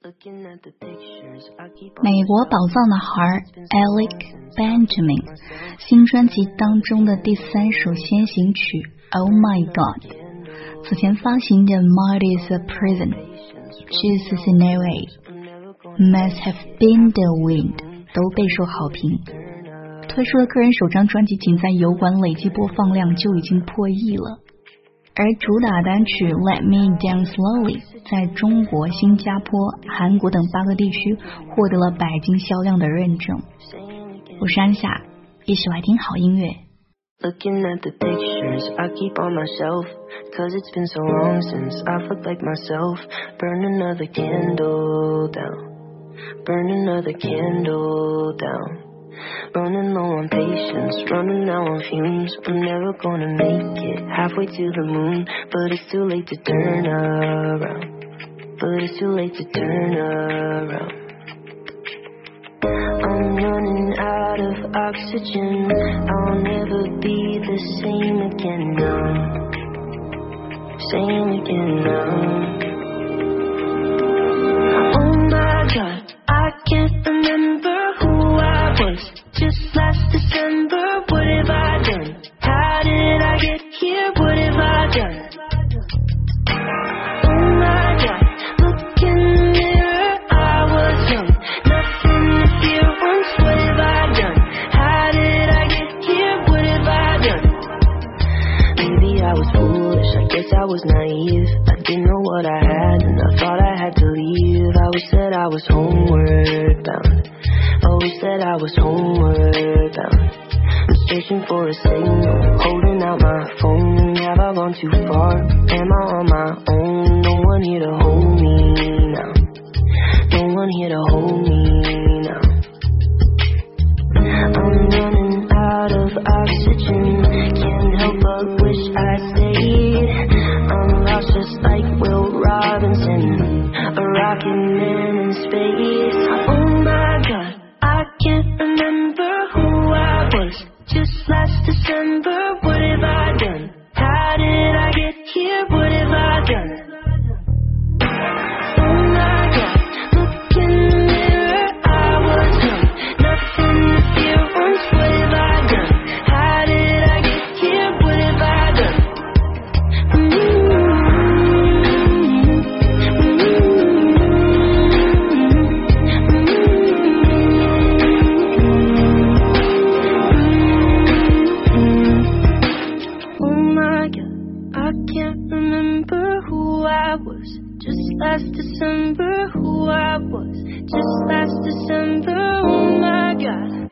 美国宝藏男孩 Alec Benjamin 新专辑当中的第3首先行曲 Oh My God， 此前发行的 Mind is a Prison， Jesus in LA， Must Have Been the Wind 都备受好评。推出的个人首张专辑仅在油管累计播放量就已经破亿了，而主打单曲 Let Me Down Slowly 在中国、新加坡、韩国等8个地区获得了100金销量的认证。我是安夏，一起来听好音乐。 Looking at the pictures I keep on my shelf, cause it's been so long since I've looked like myself. Burn another candle down, burn another candle down. Running low on patience, running out on fumes. I'm never gonna make it halfway to the moon, but it's too late to turn around, but it's too late to turn around. I'm running out of oxygen, I'll never be the same again now, same again now. Oh my God, I can't remember who I was just last December. What have I done? How did I get here? What have I done? Oh my God, look in the mirror, I was young, nothing to fear once. What have I done? How did I get here? What have I done? Maybe I was foolish, I guess I was naive. I didn't know what I had and I thought I had to leave. I always said I was homeward bound, always said I was homeward bound. I'm searching for a signal, holding out my phone. Have I gone too far? Am I on my own? No one here to hold me now, no one here to hold me now. I'm running out of oxygen, can't help but wish I stayed. I'm lost just like Will Robinson, a rocket man in space. Oh my God, I can't remember who I was just last December. What have I done? How did I get here? What have I done? Oh my God, look in the mirror, I was young, nothing to fear once. What have I done? How did I get here? What have I done? Last December, who I was just last December. Oh my God.